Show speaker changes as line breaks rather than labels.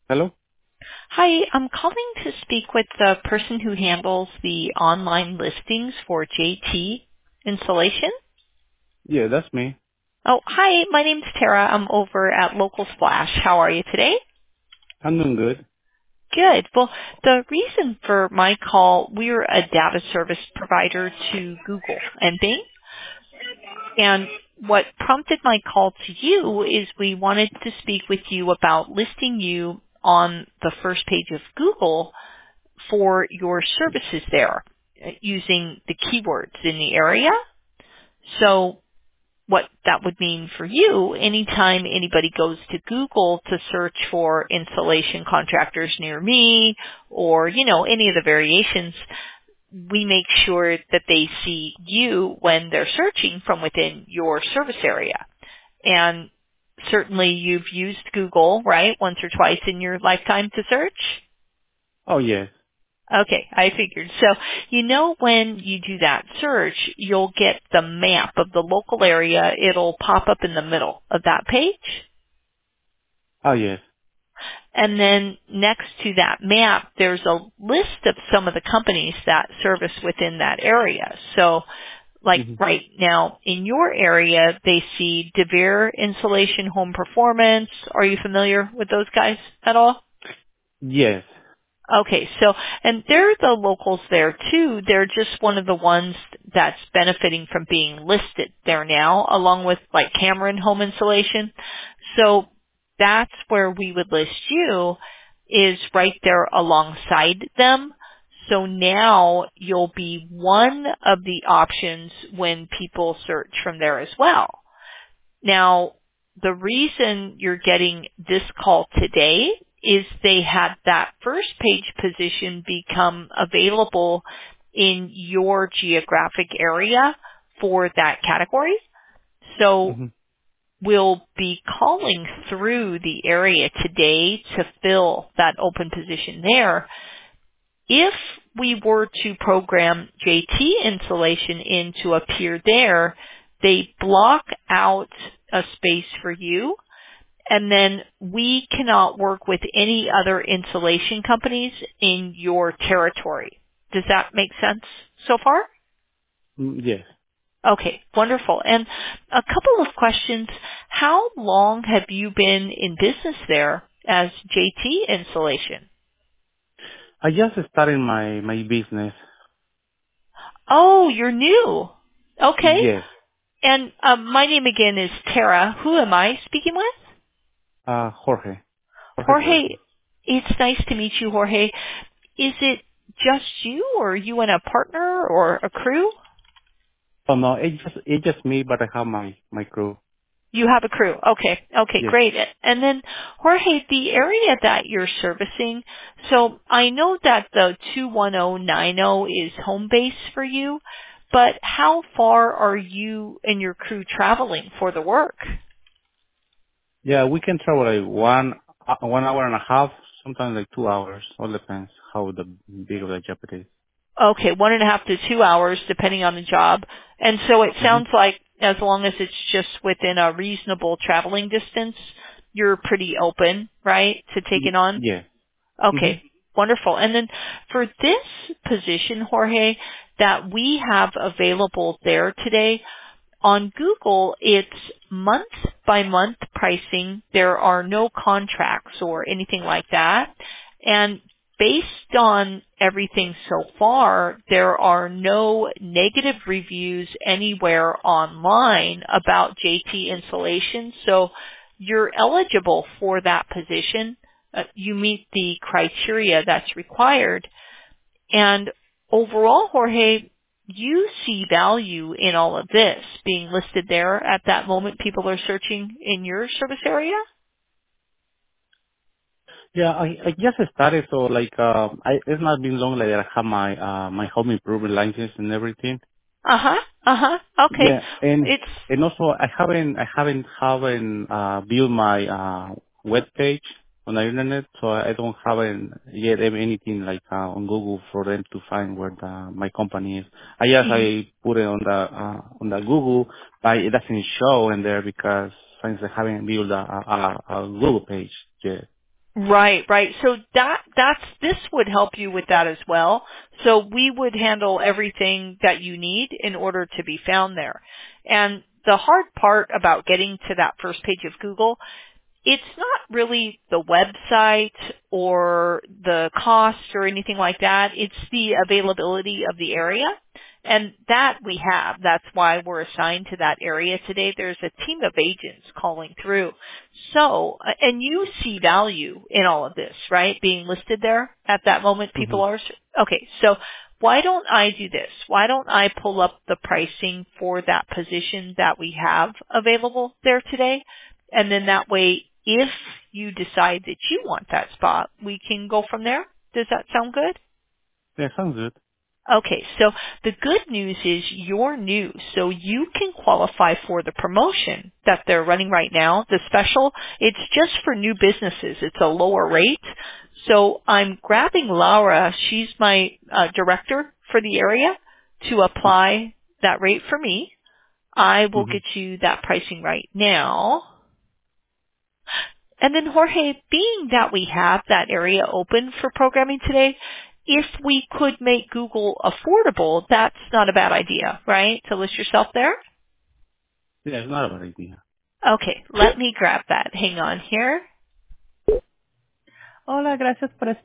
Hello?
Hi, I'm calling to speak with the person who handles the online listings for JT Installation.
Yeah, that's me.
Oh, hi, my name's Tara. I'm over at Local Splash. How are you today?
I'm doing good.
Good. Well, the reason for my call, we're a data service provider to Google and Bing. And what prompted my call to you is we wanted to speak with you about listing you on the first page of Google for your services there using the keywords in the area. So what that would mean for you, anytime anybody goes to Google to search for installation contractors near me or, any of the variations, we make sure that they see you when they're searching from within your service area. And certainly you've used Google, right, once or twice in your lifetime to search?
Oh, yes.
Okay, I figured. So, when you do that search, you'll get the map of the local area. It'll pop up in the middle of that page.
Oh, yes.
And then next to that map, there's a list of some of the companies that service within that area. So, like
hmm
right now in your area, they see DeVere Insulation Home Performance. Are you familiar with those guys at all?
Yes.
Okay, so, and they're the locals there too. They're just one of the ones that's benefiting from being listed there now, along with like Cameron Home Insulation. So that's where we would list you, is right there alongside them. So now you'll be one of the options when people search from there as well. Now, the reason you're getting this call today is they had that first page position become available in your geographic area for that category. So
hmm
we'll be calling through the area today to fill that open position there. If we were to program JT Insulation in to appear there, they block out a space for you, and then we cannot work with any other insulation companies in your territory. Does that make sense so far?
Yes.
Okay, wonderful. And a couple of questions. How long have you been in business there as JT Insulation?
I just started my business.
Oh, you're new. Okay.
Yes.
And my name again is Tara. Who am I speaking with?
Jorge. Jorge
Jorge.
Velázquez.
It's nice to meet you, Jorge. Is it just you, or are you and a partner or a crew?
Oh, no, it's just me, but I have my crew.
You have a crew. Okay. Okay,
Yes.
great. And then, Jorge, the area that you're servicing, so I know that the 21090 is home base for you, but how far are you and your crew traveling for the work?
Yeah, we can travel like 1 hour and a half, sometimes like 2 hours. All depends how the big of the job it is.
Okay, 1.5 to 2 hours depending on the job. And so it
Mm-hmm.
sounds like as long as it's just within a reasonable traveling distance, you're pretty open, right, to taking on?
Yeah. Mm-hmm.
Okay, wonderful. And then for this position, Jorge, that we have available there today, on Google, it's month by month pricing. There are no contracts or anything like that. And based on everything so far, there are no negative reviews anywhere online about JT Insulation. So you're eligible for that position. You meet the criteria that's required. And overall, Jorge, you see value in all of this being listed there at that moment people are searching in your service area?
Yeah, I just started, so like it's not been long like I have my home improvement license and everything.
Uh-huh. Uh-huh. Okay.
Yeah, and
It's
also I haven't built my web page on the internet, so I don't haven't yet have anything like on Google for them to find where my company is.
mhm.
I put it on the Google, but it doesn't show in there because since I haven't built a Google page yet.
Right, right. So this would help you with that as well. So we would handle everything that you need in order to be found there. And the hard part about getting to that first page of Google, it's not really the website or the cost or anything like that. It's the availability of the area. And that we have. That's why we're assigned to that area today. There's a team of agents calling through. So, and you see value in all of this, right? Being listed there at that moment,
Hmm.
people are, okay, so why don't I do this? Why don't I pull up the pricing for that position that we have available there today? And then that way, if you decide that you want that spot, we can go from there. Does that sound good?
Yeah, sounds good.
Okay, so the good news is you're new, so you can qualify for the promotion that they're running right now. The special, it's just for new businesses. It's a lower rate. So I'm grabbing Laura. She's my director for the area to apply that rate for me. I will
Mm-hmm.
get you that pricing right now. And then Jorge, being that we have that area open for programming today, if we could make Google affordable, that's not a bad idea, right? To list yourself there?
Yeah, it's not a bad idea.
Okay, let me grab that. Hang on here.
Hola, gracias por